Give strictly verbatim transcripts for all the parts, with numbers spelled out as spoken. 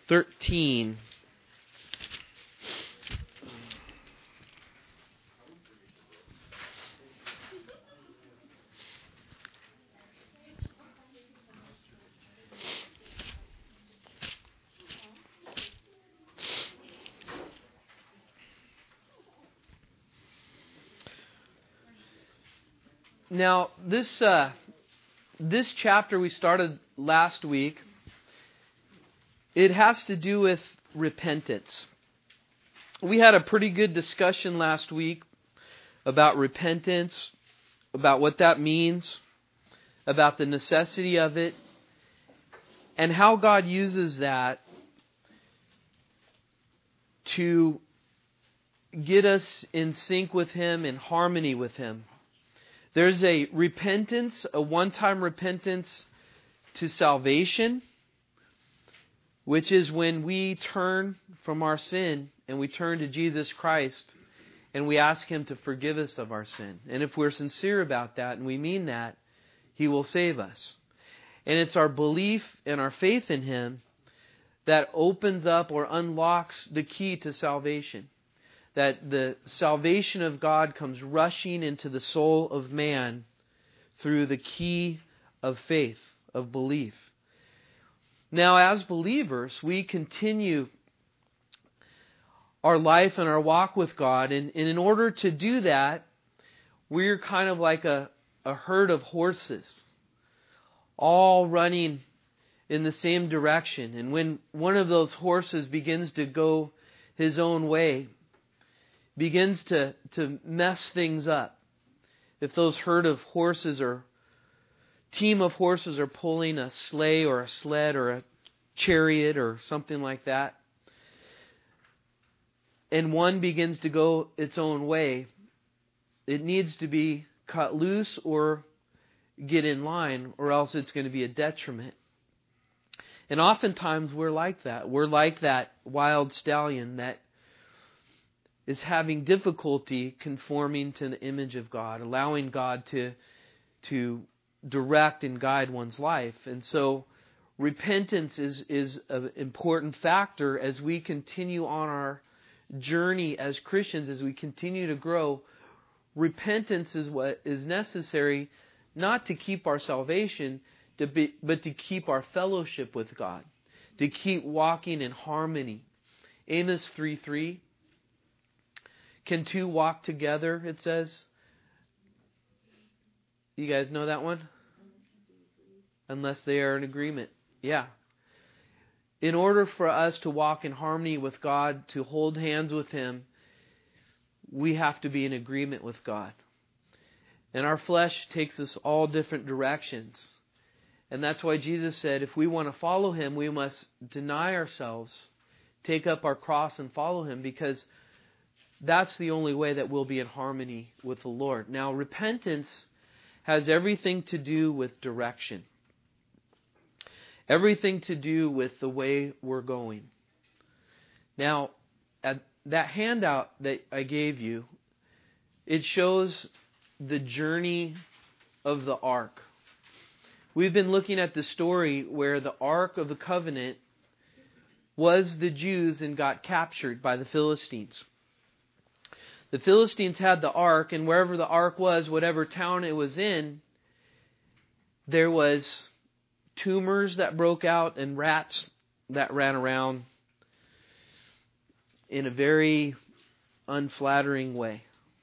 thirteen. Now, this uh, this chapter we started last week, it has to do with repentance. We had a pretty good discussion last week about repentance, about what that means, about the necessity of it, and how God uses that to get us in sync with Him, in harmony with Him. There's a repentance, a one-time repentance to salvation, which is when we turn from our sin and we turn to Jesus Christ and we ask Him to forgive us of our sin. And if we're sincere about that and we mean that, He will save us. And it's our belief and our faith in Him that opens up or unlocks the key to salvation. That the salvation of God comes rushing into the soul of man through the key of faith, of belief. Now, as believers, we continue our life and our walk with God, and, and in order to do that, we're kind of like a, a herd of horses, all running in the same direction. And when one of those horses begins to go his own way, begins to, to mess things up. If those herd of horses or team of horses are pulling a sleigh or a sled or a chariot or something like that, and one begins to go its own way, it needs to be cut loose or get in line, or else it's going to be a detriment. And oftentimes we're like that. We're like that wild stallion that is having difficulty conforming to the image of God, allowing God to, to direct and guide one's life. And so repentance is, is an important factor as we continue on our journey as Christians, as we continue to grow. Repentance is what is necessary, not to keep our salvation, to be, but to keep our fellowship with God, to keep walking in harmony. Amos three three. Can two walk together, it says? You guys know that one? Unless they are in agreement. Yeah. In order for us to walk in harmony with God, to hold hands with Him, we have to be in agreement with God. And our flesh takes us all different directions. And that's why Jesus said, if we want to follow Him, we must deny ourselves, take up our cross and follow Him, because that's the only way that we'll be in harmony with the Lord. Now, repentance has everything to do with direction. Everything to do with the way we're going. Now, at that handout that I gave you, it shows the journey of the ark. We've been looking at the story where the Ark of the Covenant was the Jews and got captured by the Philistines. The Philistines had the ark, and wherever the ark was, whatever town it was in, there was tumors that broke out and rats that ran around in a very unflattering way.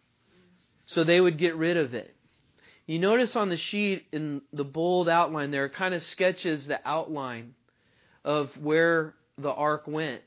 So they would get rid of it. You notice on the sheet in the bold outline there, it kind of sketches the outline of where the ark went.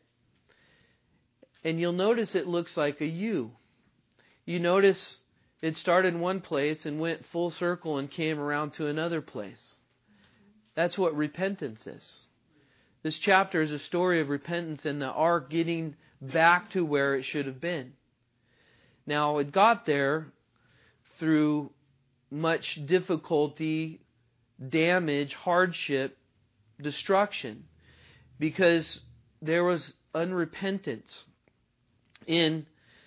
And you'll notice it looks like a U. You notice it started in one place and went full circle and came around to another place. That's what repentance is. This chapter is a story of repentance and the ark getting back to where it should have been. Now, it got there through much difficulty, damage, hardship, destruction, because there was unrepentance in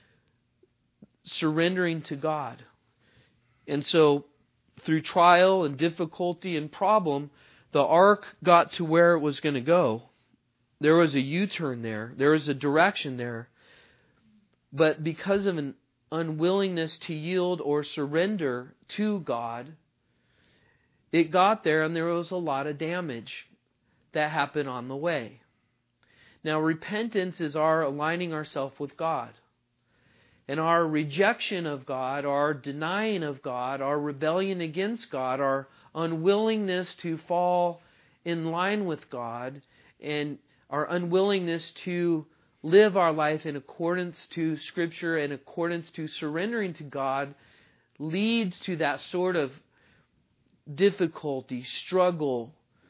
surrendering to God. And so, through trial and difficulty and problem, the ark got to where it was going to go. there was a U-turn there. There was a direction there. But because of an unwillingness to yield or surrender to God, it got there and there was a lot of damage that happened on the way. Now, repentance is our aligning ourselves with God. And our rejection of God, our denying of God, our rebellion against God, our unwillingness to fall in line with God, and our unwillingness to live our life in accordance to Scripture, in accordance to surrendering to God, leads to that sort of difficulty, struggle,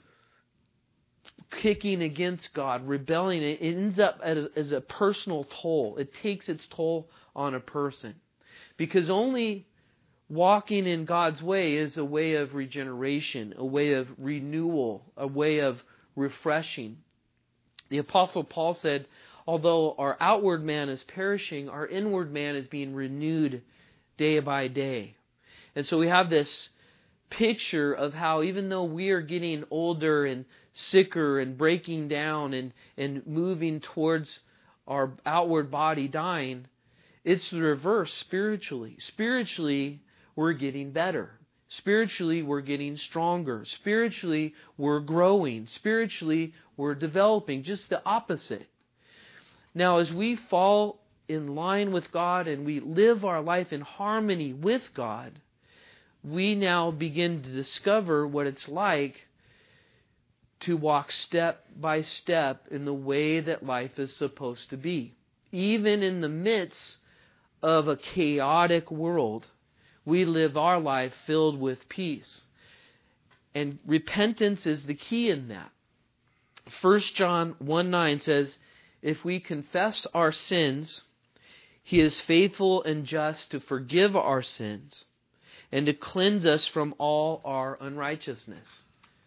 kicking against God, rebelling. It ends up as a personal toll. It takes its toll on a person. Because only walking in God's way is a way of regeneration, a way of renewal, a way of refreshing. The Apostle Paul said, although our outward man is perishing, our inward man is being renewed day by day. And so we have this picture of how even though we are getting older and sicker and breaking down and, and moving towards our outward body dying, it's the reverse spiritually. Spiritually, we're getting better. Spiritually, we're getting stronger. Spiritually, we're growing. Spiritually, we're developing. Just the opposite. Now, as we fall in line with God and we live our life in harmony with God, we now begin to discover what it's like to walk step by step in the way that life is supposed to be. Even in the midst of a chaotic world, we live our life filled with peace. And repentance is the key in that. First John one nine says, if we confess our sins, He is faithful and just to forgive our sins and to cleanse us from all our unrighteousness.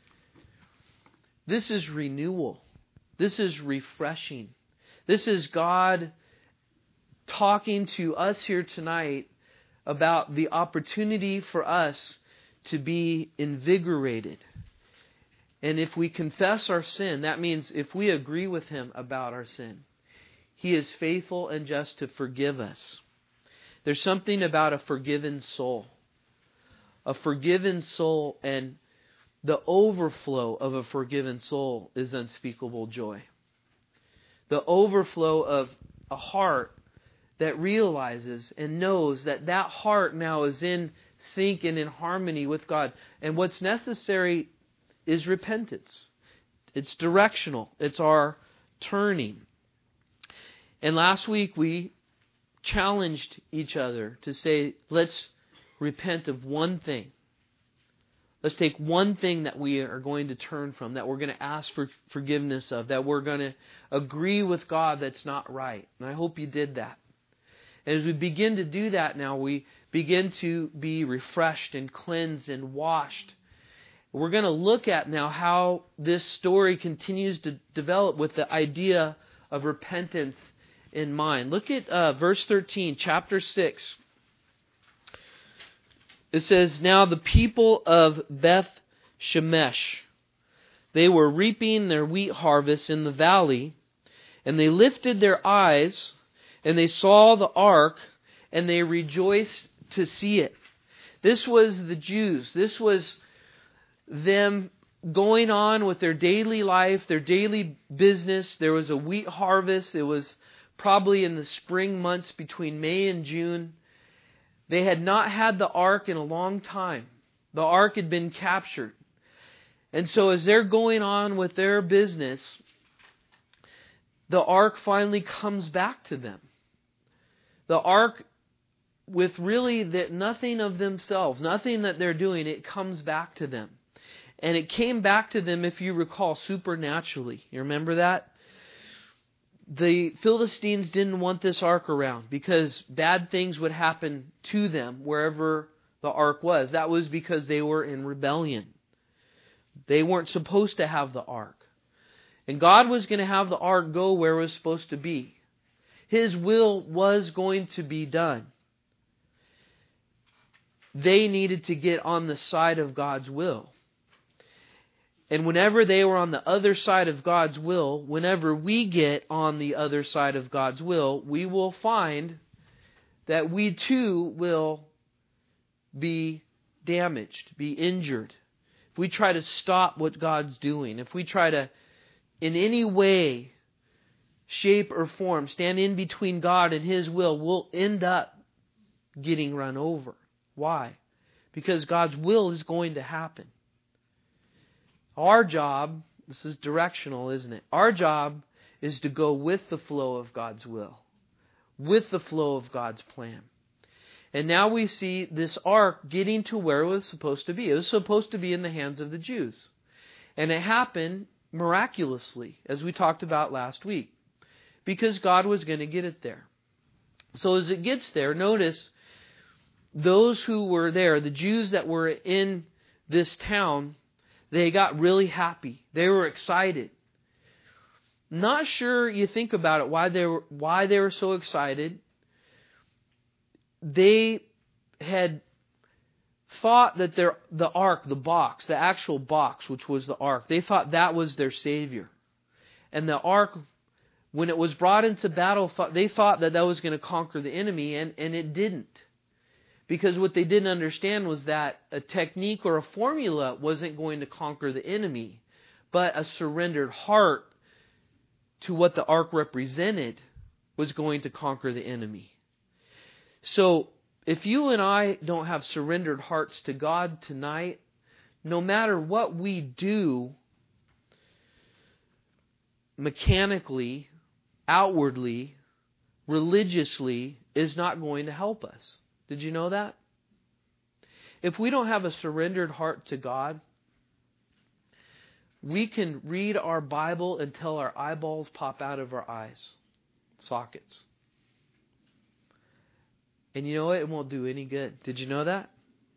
This is renewal. This is refreshing. This is God talking to us here tonight about the opportunity for us to be invigorated. And if we confess our sin, that means if we agree with Him about our sin, He is faithful and just to forgive us. There's something about a forgiven soul. A forgiven soul, and the overflow of a forgiven soul is unspeakable joy. The overflow of a heart that realizes and knows that that heart now is in sync and in harmony with God. And what's necessary is repentance. It's directional. It's our turning. And last week we challenged each other to say, let's repent of one thing. Let's take one thing that we are going to turn from, that we're going to ask for forgiveness of, that we're going to agree with God that's not right. And I hope you did that. And as we begin to do that now, we begin to be refreshed and cleansed and washed. We're going to look at now how this story continues to develop with the idea of repentance in mind. Look at uh, verse thirteen, chapter six. It says, now the people of Beth Shemesh, they were reaping their wheat harvest in the valley, and they lifted their eyes, and they saw the ark, and they rejoiced to see it. This was the Jews. This was them going on with their daily life, their daily business. There was a wheat harvest. It was probably in the spring months between May and June. They had not had the ark in a long time. The ark had been captured. And so as they're going on with their business, the ark finally comes back to them. The ark, with really that nothing of themselves, nothing that they're doing, it comes back to them. And it came back to them, if you recall, supernaturally. You remember that? The Philistines didn't want this ark around because bad things would happen to them wherever the ark was. That was because they were in rebellion. They weren't supposed to have the ark. And God was going to have the ark go where it was supposed to be. His will was going to be done. They needed to get on the side of God's will. And whenever they were on the other side of God's will, whenever we get on the other side of God's will, we will find that we too will be damaged, be injured. If we try to stop what God's doing, if we try to in any way, shape or form, stand in between God and His will, we'll end up getting run over. Why? Because God's will is going to happen. Our job, this is directional, isn't it? Our job is to go with the flow of God's will, with the flow of God's plan. And now we see this ark getting to where it was supposed to be. It was supposed to be in the hands of the Jews. And it happened miraculously, as we talked about last week, because God was going to get it there. So as it gets there, notice those who were there, the Jews that were in this town, they got really happy. They were excited. Not sure, you think about it, why they were, why they were so excited. They had thought that their the ark, the box, the actual box, which was the ark, they thought that was their Savior. And the ark, when it was brought into battle, they thought that that was going to conquer the enemy, and, and it didn't. Because what they didn't understand was that a technique or a formula wasn't going to conquer the enemy, but a surrendered heart to what the ark represented was going to conquer the enemy. So, if you and I don't have surrendered hearts to God tonight, no matter what we do mechanically, outwardly, religiously, is not going to help us. Did you know that? If we don't have a surrendered heart to God, we can read our Bible until our eyeballs pop out of our eyes sockets. And you know what? It won't do any good. Did you know that?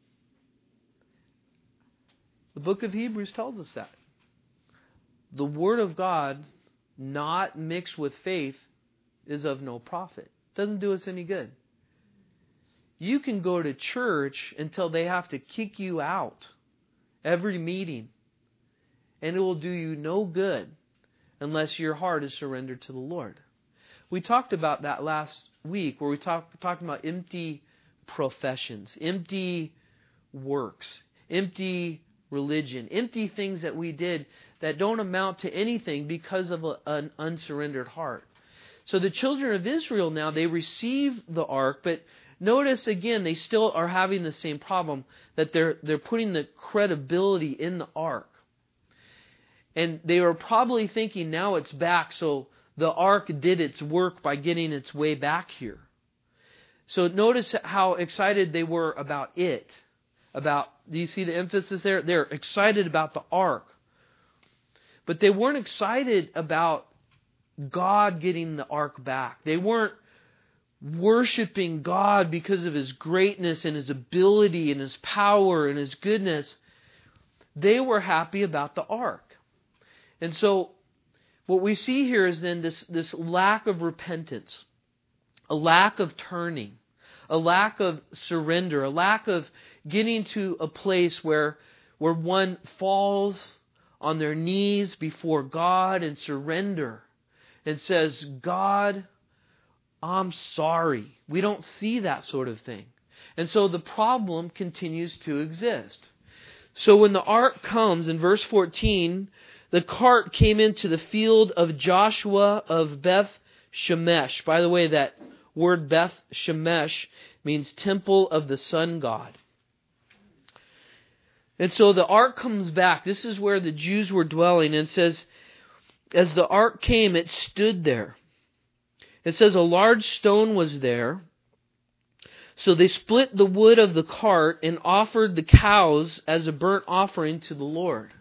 The book of Hebrews tells us that. The Word of God, not mixed with faith, is of no profit. It doesn't do us any good. You can go to church until they have to kick you out every meeting, and it will do you no good unless your heart is surrendered to the Lord. We talked about that last week, where we talked talking about empty professions, empty works, empty religion, empty things that we did that don't amount to anything because of a, an unsurrendered heart. So the children of Israel now, they receive the ark, but notice again, they still are having the same problem, that they're they're putting the credibility in the ark. And they were probably thinking, now it's back, so the ark did its work by getting its way back here. So notice how excited they were about it. About, do you see the emphasis there? They're excited about the ark. But they weren't excited about God getting the ark back. They weren't worshiping God because of His greatness and His ability and His power and His goodness. They were happy about the ark. And so what we see here is then this, this lack of repentance, a lack of turning, a lack of surrender, a lack of getting to a place where, where one falls on their knees before God and surrender and says, God, I'm sorry. We don't see that sort of thing. And so the problem continues to exist. So when the ark comes in verse fourteen, the cart came into the field of Joshua of Beth Shemesh. By the way, that word Beth Shemesh means temple of the sun god. And so the ark comes back. This is where the Jews were dwelling. And it says, as the ark came, it stood there. It says a large stone was there. So they split the wood of the cart and offered the cows as a burnt offering to the Lord.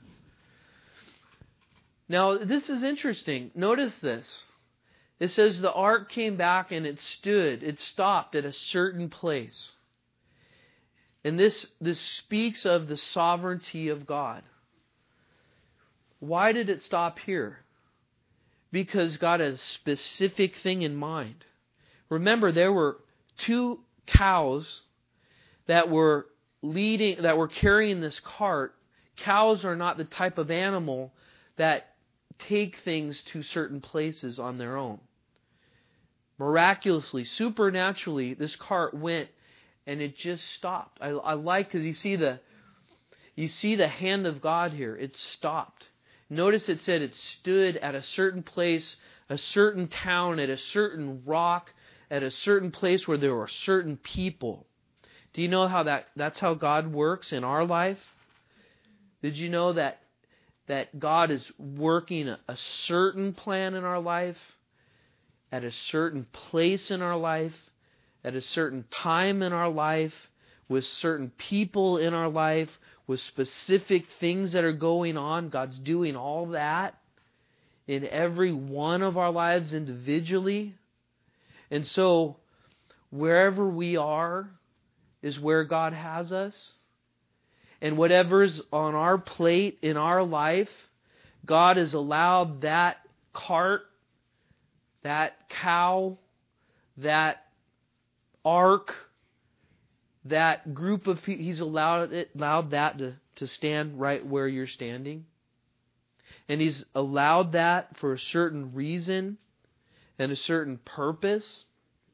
Now, this is interesting. Notice this. It says the ark came back and it stood. It stopped at a certain place. And this, this speaks of the sovereignty of God. Why did it stop here? Because God has a specific thing in mind. Remember, there were two cows that were leading, that were carrying this cart, cows are not the type of animal that take things to certain places on their own. Miraculously, supernaturally, this cart went and it just stopped. I, I like because you see the you see the hand of God here. It stopped. Notice it said it stood at a certain place, a certain town, at a certain rock, at a certain place where there were certain people. Do you know how that that's how God works in our life? Did you know that that God is working a, a certain plan in our life, at a certain place in our life, at a certain time in our life, with certain people in our life, with specific things that are going on? God's doing all that in every one of our lives individually. And so, wherever we are is where God has us. And whatever's on our plate in our life, God has allowed that cart, that cow, that ark, that group of people, He's allowed it, allowed that to, to stand right where you're standing. And He's allowed that for a certain reason and a certain purpose.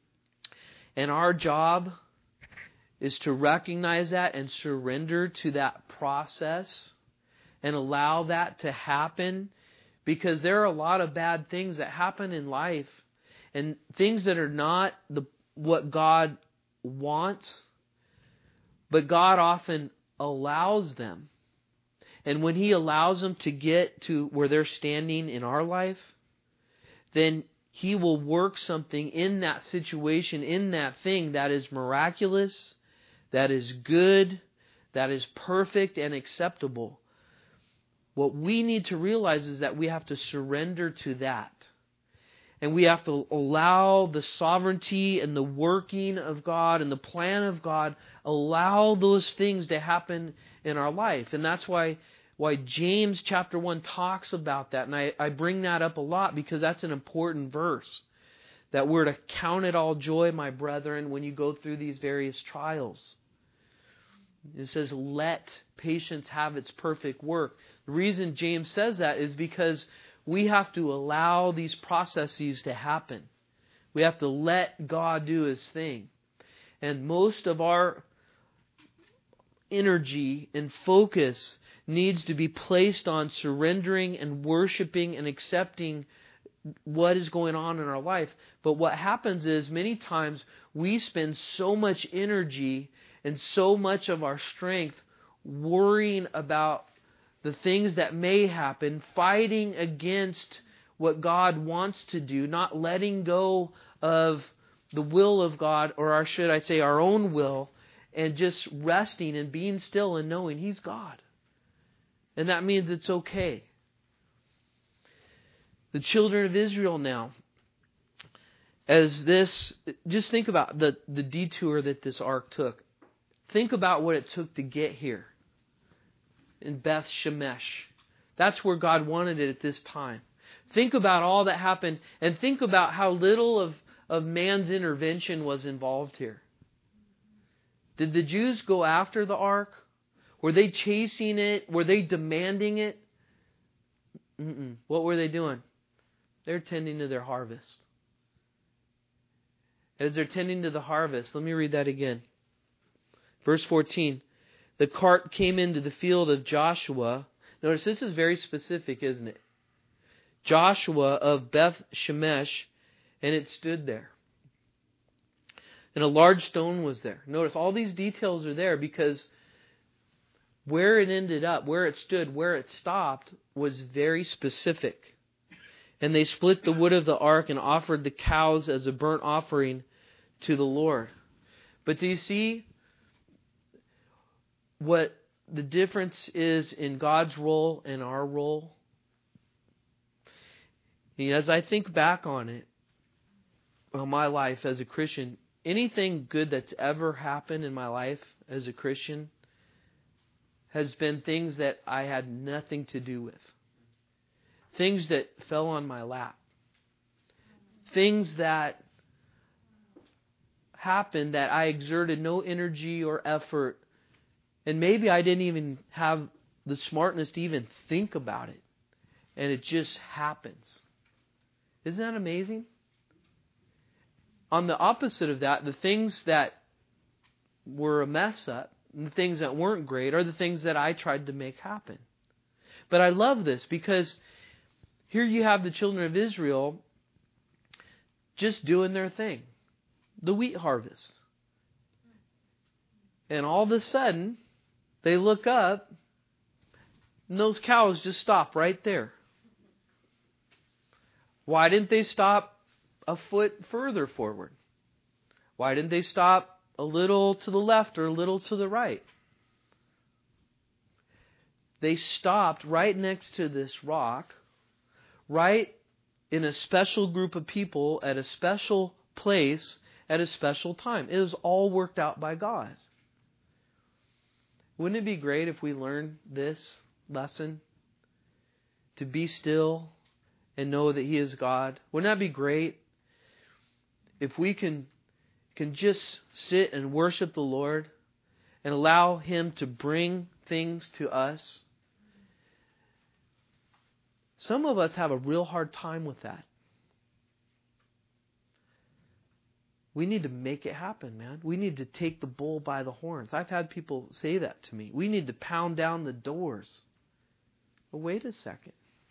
And our job is to recognize that and surrender to that process and allow that to happen, because there are a lot of bad things that happen in life and things that are not the what God wants, but God often allows them. And when He allows them to get to where they're standing in our life, then He will work something in that situation, in that thing that is miraculous, that is good, that is perfect and acceptable. What we need to realize is that we have to surrender to that. And we have to allow the sovereignty and the working of God and the plan of God, allow those things to happen in our life. And that's why why James chapter one talks about that. And I, I bring that up a lot because that's an important verse. That we're to count it all joy, my brethren, when you go through these various trials. It says, let patience have its perfect work. The reason James says that is because we have to allow these processes to happen. We have to let God do His thing. And most of our energy and focus needs to be placed on surrendering and worshiping and accepting what is going on in our life. But what happens is many times we spend so much energy and so much of our strength worrying about the things that may happen, fighting against what God wants to do, not letting go of the will of God, or our, should I say our own will, and just resting and being still and knowing He's God. And that means it's okay. The children of Israel now, as this, just think about the, the detour that this ark took. Think about what it took to get here in Beth Shemesh. That's where God wanted it at this time. Think about all that happened, and think about how little of, of man's intervention was involved here. Did the Jews go after the ark? Were they chasing it? Were they demanding it? Mm-mm. What were they doing? They're tending to their harvest. As they're tending to the harvest, let me read that again. Verse fourteen. The cart came into the field of Joshua. Notice this is very specific, isn't it? Joshua of Beth Shemesh, and it stood there. And a large stone was there. Notice all these details are there because where it ended up, where it stood, where it stopped was very specific. And they split the wood of the ark and offered the cows as a burnt offering to the Lord. But do you see what the difference is in God's role and our role? As I think back on it, on my life as a Christian, anything good that's ever happened in my life as a Christian has been things that I had nothing to do with. Things that fell on my lap. Things that happened that I exerted no energy or effort. And maybe I didn't even have the smartness to even think about it. And it just happens. Isn't that amazing? On the opposite of that, the things that were a mess up, and the things that weren't great, are the things that I tried to make happen. But I love this because here you have the children of Israel just doing their thing. The wheat harvest. And all of a sudden, they look up, and those cows just stop right there. Why didn't they stop a foot further forward? Why didn't they stop a little to the left or a little to the right? They stopped right next to this rock, right in a special group of people at a special place at a special time. It was all worked out by God. Wouldn't it be great if we learned this lesson? To be still and know that He is God. Wouldn't that be great? If we can, can just sit and worship the Lord and allow Him to bring things to us. Some of us have a real hard time with that. We need to make it happen, man. We need to take the bull by the horns. I've had people say that to me. We need to pound down the doors. But wait a second.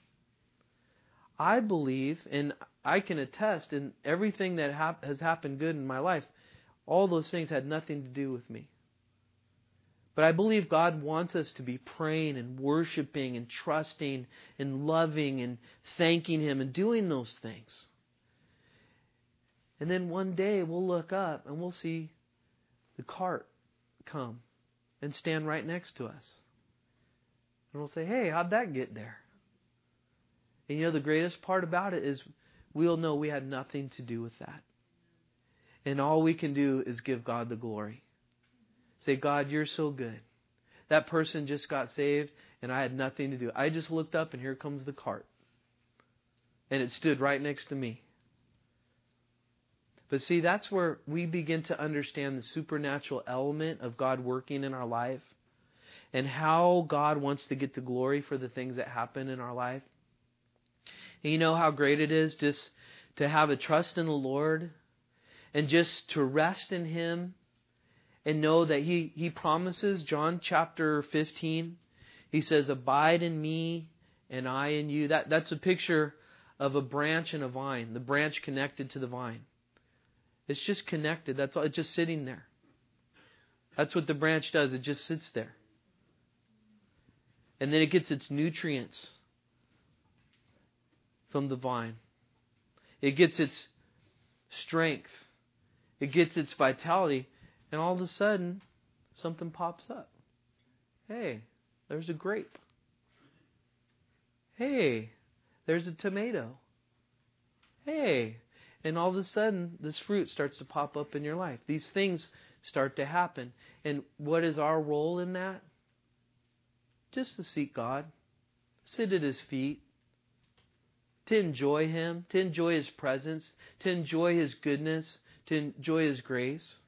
I believe, and I can attest, in everything that hap- has happened good in my life, all those things had nothing to do with me. But I believe God wants us to be praying and worshiping and trusting and loving and thanking Him and doing those things. And then one day we'll look up and we'll see the cart come and stand right next to us. And we'll say, hey, how'd that get there? And you know, the greatest part about it is we'll know we had nothing to do with that. And all we can do is give God the glory. Say, God, You're so good. That person just got saved and I had nothing to do. I just looked up and here comes the cart. And it stood right next to me. But see, that's where we begin to understand the supernatural element of God working in our life and how God wants to get the glory for the things that happen in our life. And you know how great it is just to have a trust in the Lord and just to rest in Him and know that He, He promises, John chapter fifteen, He says, abide in me and I in you. That, that's a picture of a branch and a vine, the branch connected to the vine. It's just connected. That's all. It's just sitting there. That's what the branch does. It just sits there. And then it gets its nutrients from the vine. It gets its strength. It gets its vitality. And all of a sudden, something pops up. Hey, there's a grape. Hey, there's a tomato. Hey. And all of a sudden, this fruit starts to pop up in your life. These things start to happen. And what is our role in that? Just to seek God. Sit at His feet. To enjoy Him. To enjoy His presence. To enjoy His goodness. To enjoy His grace.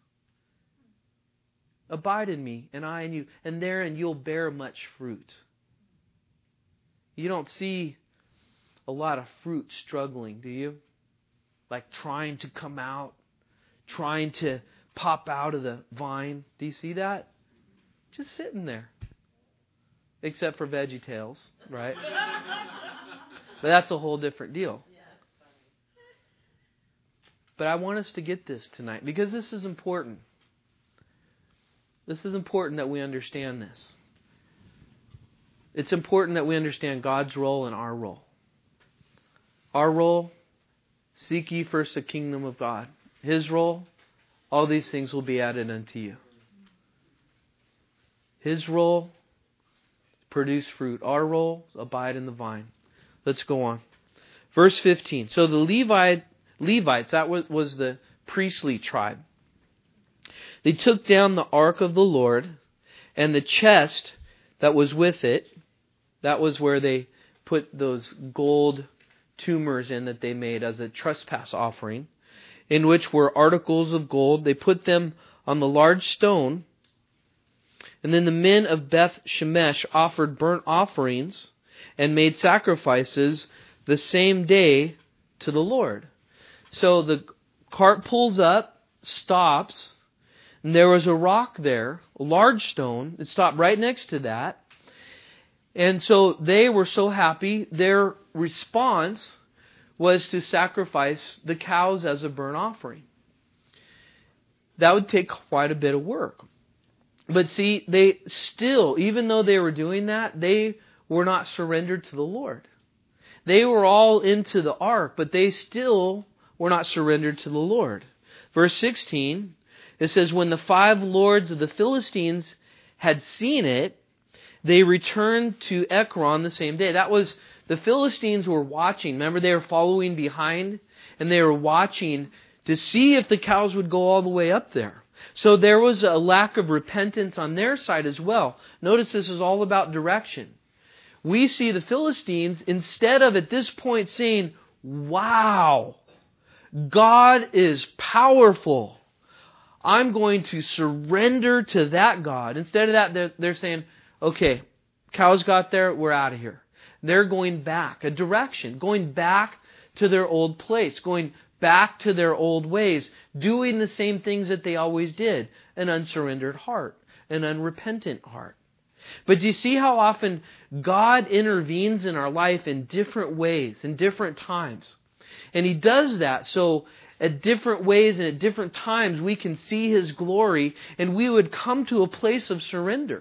Abide in me and I in you. And therein you'll bear much fruit. You don't see a lot of fruit struggling, do you? Like trying to come out, trying to pop out of the vine. Do you see that? Just sitting there. Except for VeggieTales, right? But that's a whole different deal. But I want us to get this tonight because this is important. This is important that we understand this. It's important that we understand God's role and our role. Our role, seek ye first the kingdom of God. His role, all these things will be added unto you. His role, produce fruit. Our role, abide in the vine. Let's go on. Verse fifteen. So the Levite, Levites, that was, was the priestly tribe. They took down the ark of the Lord and the chest that was with it. That was where they put those gold tumors in that they made as a trespass offering, in which were articles of gold. They put them on the large stone And then the men of Beth Shemesh offered burnt offerings and made sacrifices the same day to the Lord. So the cart pulls up, stops, and there was a rock there, a large stone. It stopped right next to that. And so they were so happy, their response was to sacrifice the cows as a burnt offering. That would take quite a bit of work. But see, they still, even though they were doing that, they were not surrendered to the Lord. They were all into the ark, but they still were not surrendered to the Lord. Verse sixteen, it says, when the five lords of the Philistines had seen it, they returned to Ekron the same day. That was, the Philistines were watching. Remember, they were following behind, and they were watching to see if the cows would go all the way up there. So there was a lack of repentance on their side as well. Notice this is all about direction. We see the Philistines, instead of at this point saying, wow, God is powerful, I'm going to surrender to that God. Instead of that, they're, they're saying, okay, cows got there, we're out of here. They're going back, a direction, going back to their old place, going back to their old ways, doing the same things that they always did, an unsurrendered heart, an unrepentant heart. But do you see how often God intervenes in our life in different ways, in different times? And He does that so at different ways and at different times we can see His glory and we would come to a place of surrender.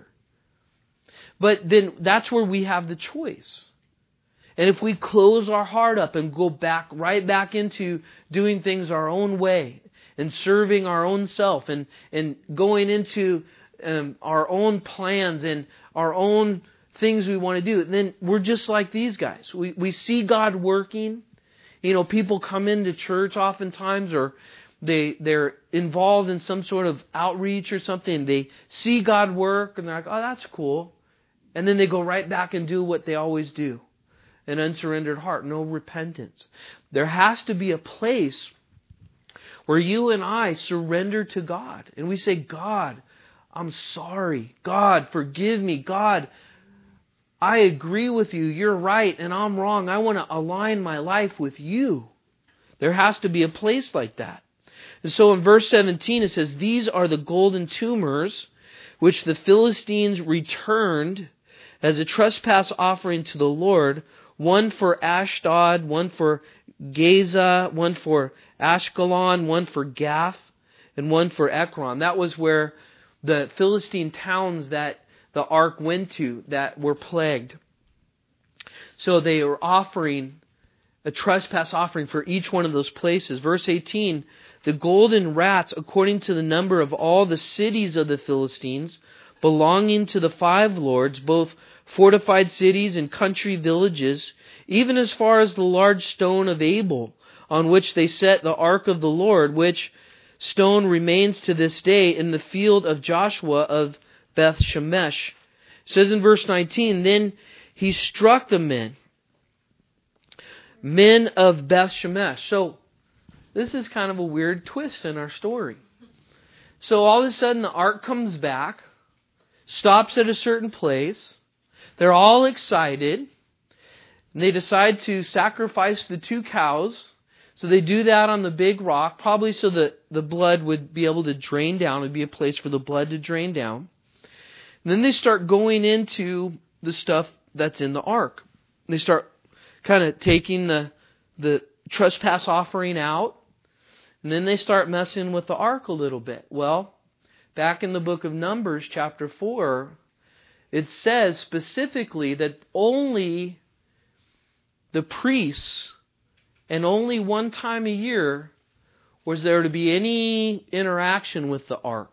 But then that's where we have the choice. And if we close our heart up and go back, right back into doing things our own way and serving our own self and, and going into um, our own plans and our own things we want to do, then we're just like these guys. We, we see God working. You know, people come into church oftentimes, or they, they're involved in some sort of outreach or something. They see God work and they're like, oh, that's cool. And then they go right back and do what they always do. An unsurrendered heart, no repentance. There has to be a place where you and I surrender to God. And we say, God, I'm sorry. God, forgive me. God, I agree with you. You're right and I'm wrong. I want to align my life with you. There has to be a place like that. And so in verse seventeen it says, these are the golden tumors which the Philistines returned as a trespass offering to the Lord, one for Ashdod, one for Gaza, one for Ashkelon, one for Gath, and one for Ekron. That was where the Philistine towns that the ark went to that were plagued. So they were offering a trespass offering for each one of those places. Verse eighteen, the golden rats, according to the number of all the cities of the Philistines, belonging to the five lords, both fortified cities and country villages, even as far as the large stone of Abel, on which they set the ark of the Lord, which stone remains to this day in the field of Joshua of Beth Shemesh. It says in verse nineteen, then he struck the men, men of Beth Shemesh. So this is kind of a weird twist in our story. So all of a sudden the ark comes back, stops at a certain place. They're all excited. And they decide to sacrifice the two cows. So they do that on the big rock, probably so that the blood would be able to drain down. It would be a place for the blood to drain down. And then they start going into the stuff that's in the ark. They start kind of taking the, the trespass offering out. And then they start messing with the ark a little bit. Well, back in the book of Numbers, chapter four, it says specifically that only the priests and only one time a year was there to be any interaction with the ark.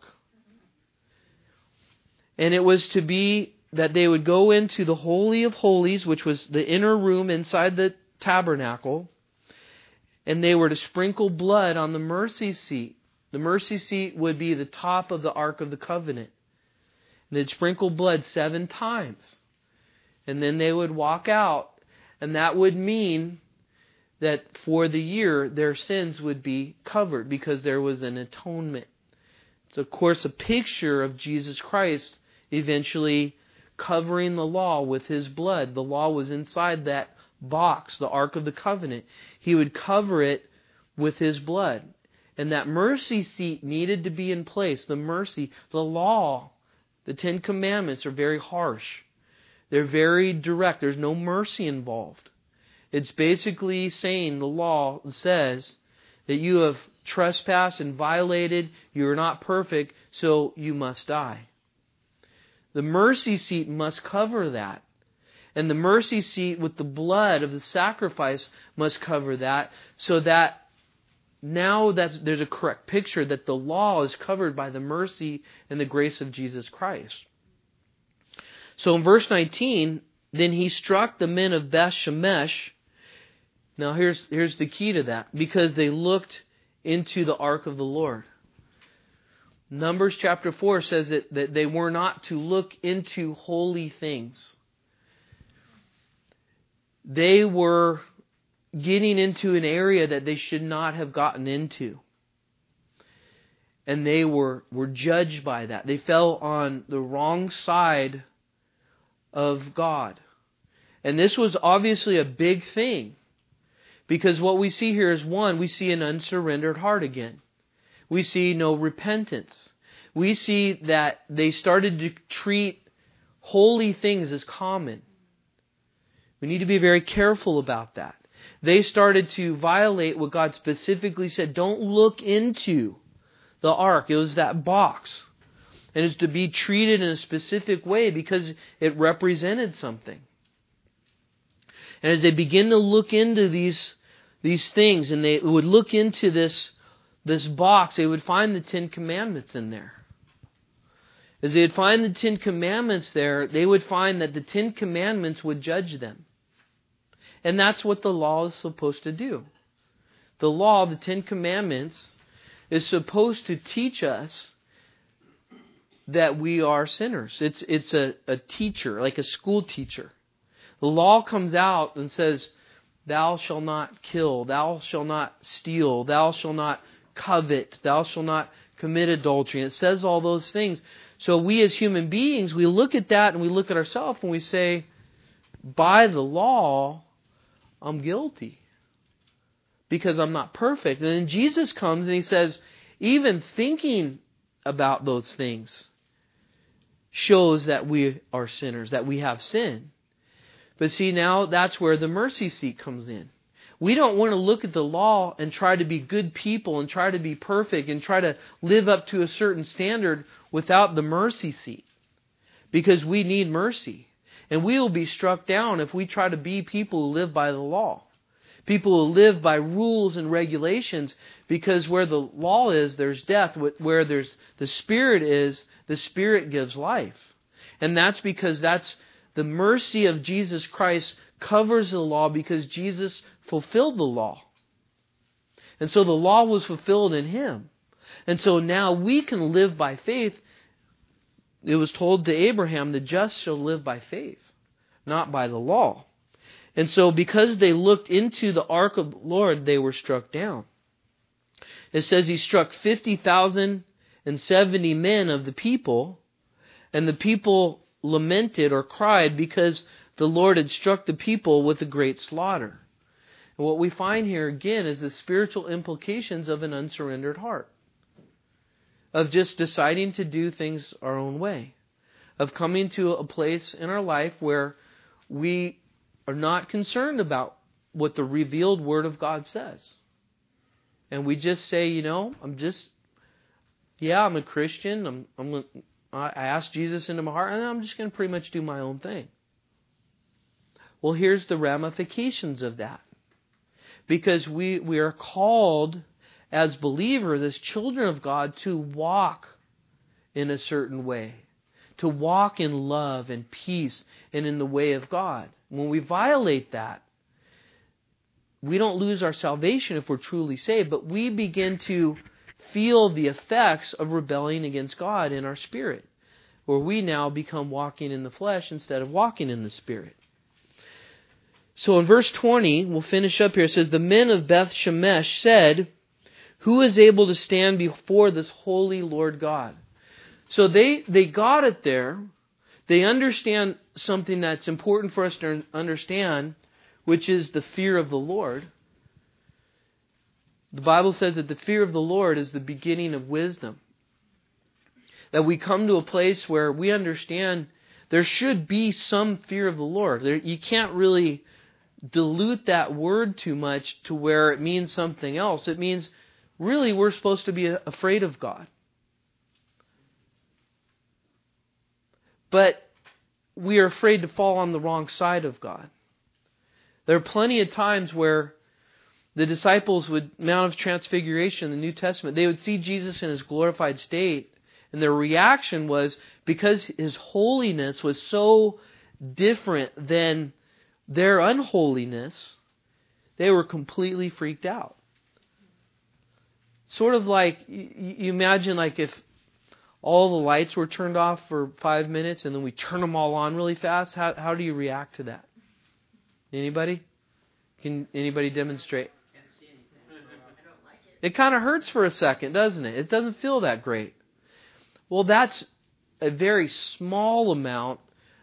And it was to be that they would go into the Holy of Holies, which was the inner room inside the tabernacle, and they were to sprinkle blood on the mercy seat. The mercy seat would be the top of the Ark of the Covenant. And they'd sprinkle blood seven times. And then they would walk out. And that would mean that for the year, their sins would be covered because there was an atonement. It's, of course, a picture of Jesus Christ eventually covering the law with His blood. The law was inside that box, the Ark of the Covenant. He would cover it with His blood. And that mercy seat needed to be in place. The mercy, the law, the Ten Commandments are very harsh. They're very direct. There's no mercy involved. It's basically saying, the law says that you have trespassed and violated, you are not perfect, so you must die. The mercy seat must cover that. And the mercy seat with the blood of the sacrifice must cover that, so that now that there's a correct picture that the law is covered by the mercy and the grace of Jesus Christ. So in verse nineteen, then he struck the men of Beth Shemesh. Now here's, here's the key to that. Because they looked into the ark of the Lord. Numbers chapter four says that, that they were not to look into holy things. They were getting into an area that they should not have gotten into. And they were, were judged by that. They fell on the wrong side of God. And this was obviously a big thing. Because what we see here is, one, we see an unsurrendered heart again. We see no repentance. We see that they started to treat holy things as common. We need to be very careful about that. They started to violate what God specifically said. Don't look into the ark. It was that box. And it's to be treated in a specific way because it represented something. And as they begin to look into these, these things, and they would look into this, this box, they would find the Ten Commandments in there. As they would find the Ten Commandments there, they would find that the Ten Commandments would judge them. And that's what the law is supposed to do. The law, the Ten Commandments, is supposed to teach us that we are sinners. It's, it's a, a teacher, like a school teacher. The law comes out and says, thou shalt not kill, thou shalt not steal, thou shalt not covet, thou shalt not commit adultery. And it says all those things. So we as human beings, we look at that and we look at ourselves and we say, by the law, I'm guilty. Because I'm not perfect. And then Jesus comes and He says, even thinking about those things shows that we are sinners, that we have sin. But see, now that's where the mercy seat comes in. We don't want to look at the law and try to be good people and try to be perfect and try to live up to a certain standard without the mercy seat. Because we need mercy. And we will be struck down if we try to be people who live by the law. People who live by rules and regulations, because where the law is, there's death. Where there's the Spirit is, the Spirit gives life. And that's because that's the mercy of Jesus Christ covers the law because Jesus fulfilled the law. And so the law was fulfilled in Him. And so now we can live by faith. It was told to Abraham, the just shall live by faith, not by the law. And so because they looked into the ark of the Lord, they were struck down. It says He struck fifty thousand seventy men of the people, and the people lamented or cried because the Lord had struck the people with a great slaughter. And what we find here again is the spiritual implications of an unsurrendered heart. Of just deciding to do things our own way. Of coming to a place in our life where we are not concerned about what the revealed Word of God says. And we just say, you know, I'm just, yeah, I'm a Christian. I'm, I'm, I asked Jesus into my heart, and I'm just going to pretty much do my own thing. Well, here's the ramifications of that. Because we, we are called as believers, as children of God, to walk in a certain way. To walk in love and peace and in the way of God. When we violate that, we don't lose our salvation if we're truly saved, but we begin to feel the effects of rebelling against God in our spirit, where we now become walking in the flesh instead of walking in the Spirit. So in verse twenty, we'll finish up here, it says, the men of Beth Shemesh said, who is able to stand before this holy Lord God? So they, they got it there, they understand something that's important for us to understand, which is the fear of the Lord. The Bible says that the fear of the Lord is the beginning of wisdom. That we come to a place where we understand there should be some fear of the Lord. There, you can't really dilute that word too much to where it means something else. It means really we're supposed to be afraid of God. But we are afraid to fall on the wrong side of God. There are plenty of times where the disciples would, Mount of Transfiguration in the New Testament, they would see Jesus in His glorified state. And their reaction was, because His holiness was so different than their unholiness, they were completely freaked out. Sort of like, you imagine like if all the lights were turned off for five minutes and then we turn them all on really fast, how, how do you react to that? Anybody? Can anybody demonstrate? It kind of hurts for a second, doesn't it? It doesn't feel that great. Well, that's a very small amount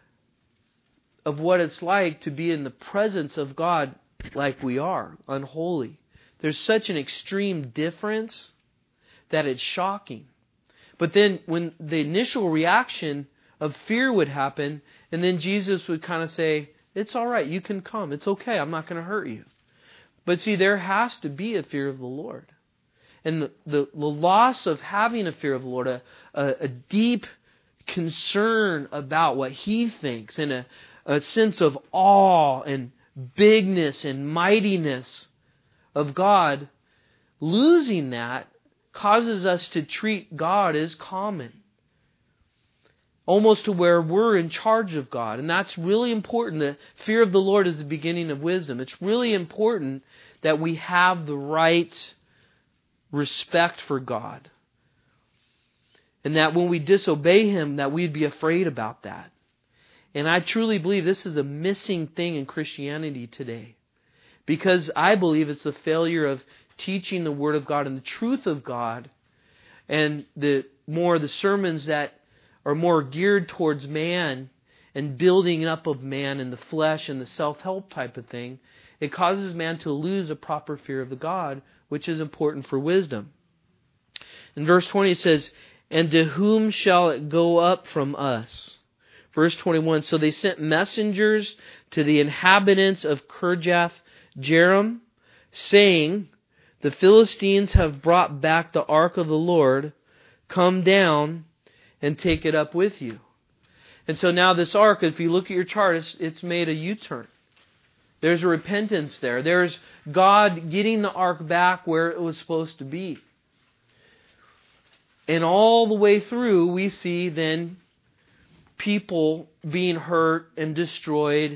of what it's like to be in the presence of God like we are, unholy. There's such an extreme difference that it's shocking. But then when the initial reaction of fear would happen, and then Jesus would kind of say, it's all right, you can come. It's okay, I'm not going to hurt you. But see, there has to be a fear of the Lord. And the, the, the loss of having a fear of the Lord, a, a, a deep concern about what He thinks, and a, a sense of awe and bigness and mightiness of God, losing that causes us to treat God as common. Almost to where we're in charge of God. And that's really important. The fear of the Lord is the beginning of wisdom. It's really important that we have the right respect for God. And that when we disobey Him, that we'd be afraid about that. And I truly believe this is a missing thing in Christianity today. Because I believe it's the failure of teaching the Word of God and the truth of God, and the more the sermons that are more geared towards man and building up of man and the flesh and the self-help type of thing, it causes man to lose a proper fear of the God, which is important for wisdom. In verse twenty it says, and to whom shall it go up from us? Verse twenty-one, so they sent messengers to the inhabitants of Kirjath Jearim, saying, the Philistines have brought back the ark of the Lord. Come down and take it up with you. And so now this ark, if you look at your chart, it's, it's made a U-turn. There's a repentance there. There's God getting the ark back where it was supposed to be. And all the way through, we see then people being hurt and destroyed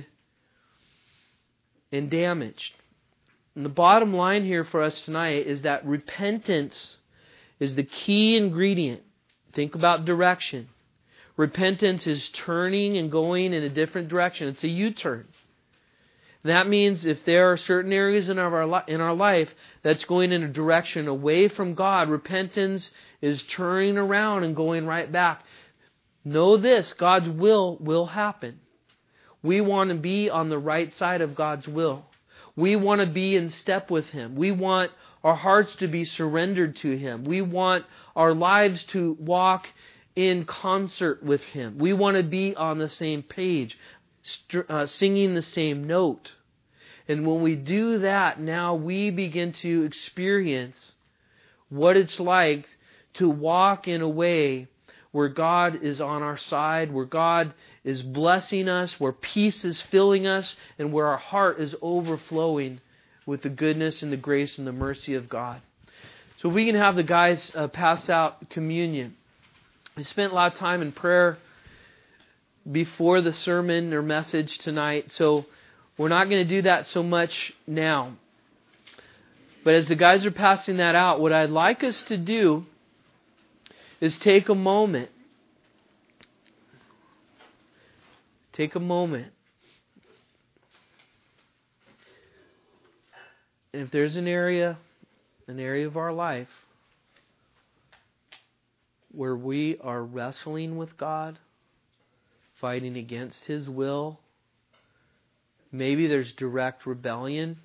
and damaged. And the bottom line here for us tonight is that repentance is the key ingredient. Think about direction. Repentance is turning and going in a different direction. It's a U-turn. That means if there are certain areas in our in our life that's going in a direction away from God, repentance is turning around and going right back. Know this, God's will will happen. We want to be on the right side of God's will. We want to be in step with Him. We want our hearts to be surrendered to Him. We want our lives to walk in concert with Him. We want to be on the same page, uh, singing the same note. And when we do that, now we begin to experience what it's like to walk in a way where God is on our side, where God is blessing us, where peace is filling us, and where our heart is overflowing with the goodness and the grace and the mercy of God. So we can have the guys uh, pass out communion. We spent a lot of time in prayer before the sermon or message tonight, so we're not going to do that so much now. But as the guys are passing that out, what I'd like us to do is take a moment. Take a moment. And if there's an area, an area of our life where we are wrestling with God, fighting against His will. Maybe there's direct rebellion.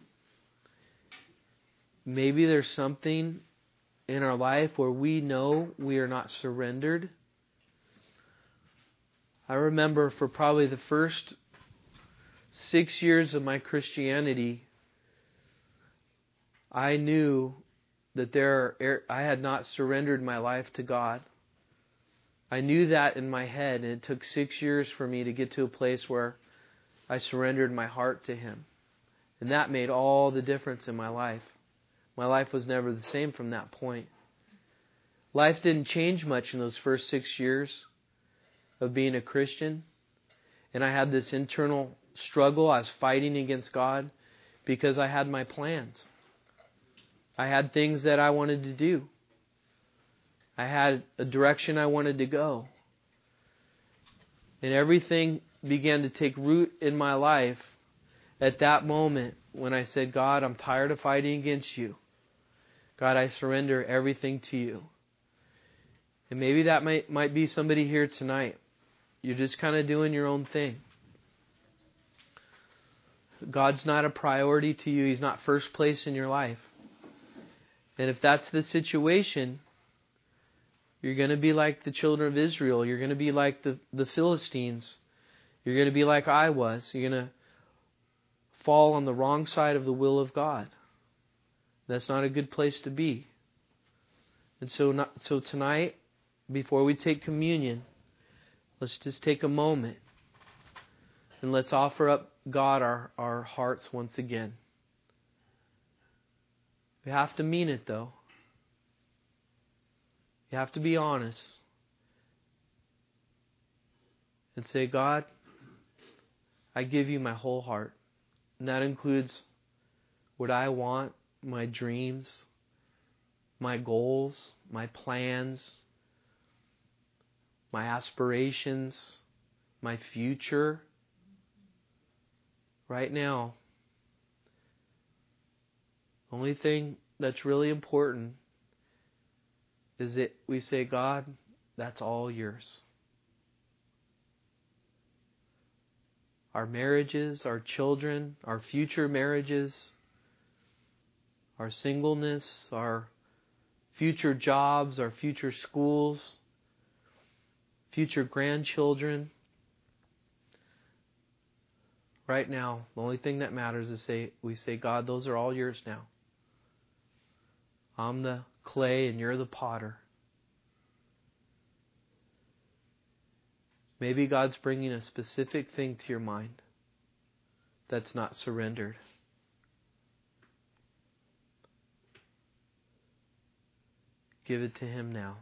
Maybe there's something in our life where we know we are not surrendered. I remember for probably the first six years of my Christianity, I knew that there I had not surrendered my life to God. I knew that in my head, and it took six years for me to get to a place where I surrendered my heart to Him. And that made all the difference in my life. My life was never the same from that point. Life didn't change much in those first six years of being a Christian. And I had this internal struggle. I was fighting against God because I had my plans. I had things that I wanted to do. I had a direction I wanted to go. And everything began to take root in my life at that moment when I said, God, I'm tired of fighting against You. God, I surrender everything to You. And maybe that might, might be somebody here tonight. You're just kind of doing your own thing. God's not a priority to you. He's not first place in your life. And if that's the situation, you're going to be like the children of Israel. You're going to be like the, the Philistines. You're going to be like I was. You're going to fall on the wrong side of the will of God. That's not a good place to be. And so, not, so tonight, before we take communion, let's just take a moment and let's offer up God our, our hearts once again. We have to mean it, though. You have to be honest and say, God, I give You my whole heart. And that includes what I want, my dreams, my goals, my plans, my aspirations, my future. Right now, the only thing that's really important is that we say, God, that's all Yours. Our marriages, our children, our future marriages, our singleness, our future jobs, our future schools, future grandchildren. Right now, the only thing that matters is say we say, God, those are all Yours now. I'm the clay and You're the potter. Maybe God's bringing a specific thing to your mind that's not surrendered. Give it to Him now.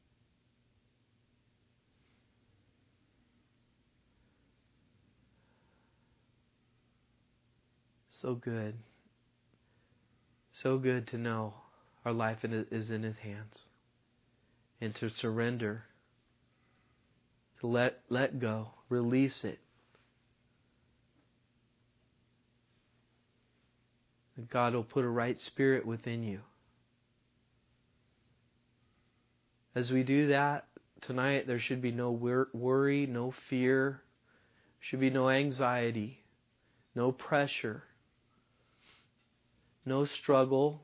So good. So good to know our life is in His hands. And to surrender. To let, let go. Release it. And God will put a right spirit within you. As we do that, tonight there should be no worry, no fear. There should be no anxiety, no pressure, no struggle.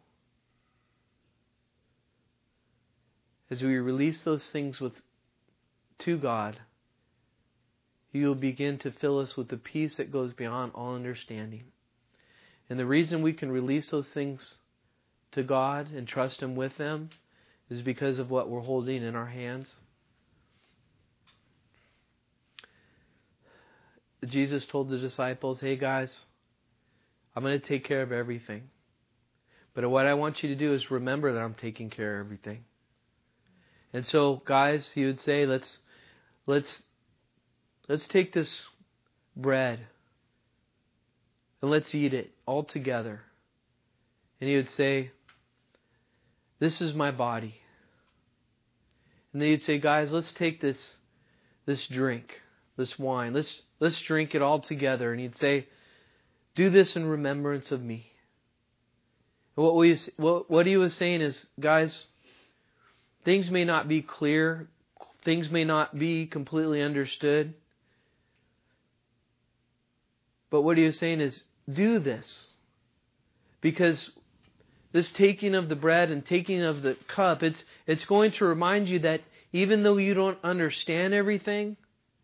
As we release those things with to God, He will begin to fill us with the peace that goes beyond all understanding. And the reason we can release those things to God and trust Him with them is because of what we're holding in our hands. Jesus told the disciples, hey guys, I'm going to take care of everything. But what I want you to do is remember that I'm taking care of everything. And so, guys, He would say, let's let's let's take this bread and let's eat it all together. And He would say, this is my body. And then He'd say, guys, let's take this this drink, this wine. Let's let's drink it all together. And He'd say, do this in remembrance of me. And what we what what He was saying is, guys, things may not be clear, things may not be completely understood, But what he was saying is, do this. Because this taking of the bread and taking of the cup, it's it's going to remind you that even though you don't understand everything,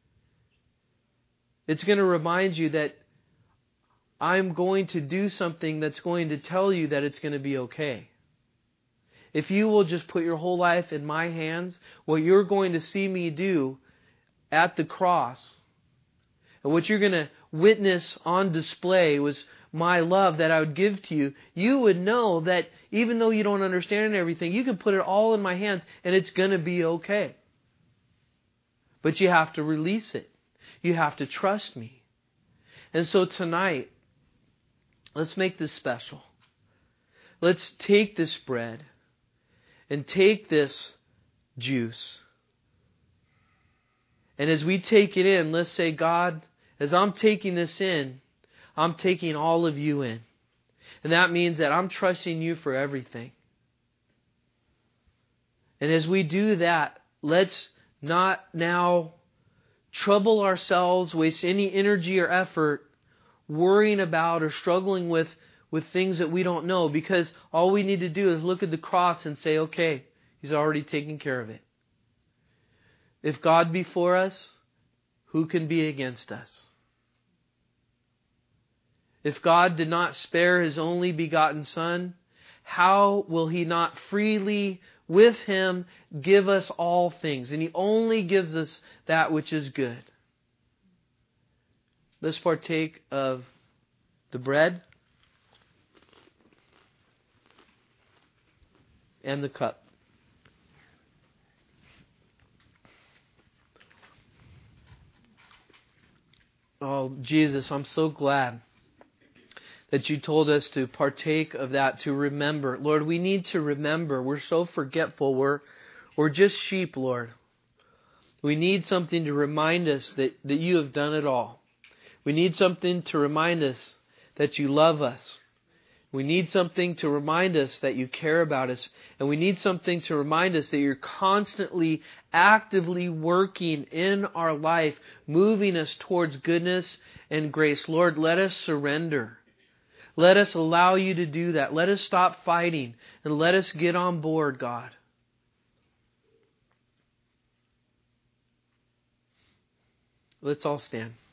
it's going to remind you that I'm going to do something that's going to tell you that it's going to be okay. If you will just put your whole life in my hands, what you're going to see me do at the cross, and what you're going to witness on display was my love that I would give to you, you would know that even though you don't understand everything, you can put it all in my hands and it's going to be okay. But you have to release it. You have to trust me. And so tonight, let's make this special. Let's take this bread and take this juice. And as we take it in, let's say, God, as I'm taking this in, I'm taking all of you in. And that means that I'm trusting you for everything. And as we do that, let's not now trouble ourselves, waste any energy or effort worrying about or struggling with, with things that we don't know. Because all we need to do is look at the cross and say, okay, He's already taken care of it. If God be for us, who can be against us? If God did not spare His only begotten Son, how will He not freely with Him give us all things? And He only gives us that which is good. Let's partake of the bread and the cup. Oh, Jesus, I'm so glad that you told us to partake of that, to remember. Lord, we need to remember. We're so forgetful. We're, we're just sheep, Lord. We need something to remind us that, that you have done it all. We need something to remind us that you love us. We need something to remind us that you care about us. And we need something to remind us that you're constantly, actively working in our life, moving us towards goodness and grace. Lord, let us surrender. Let us allow you to do that. Let us stop fighting and let us get on board, God. Let's all stand.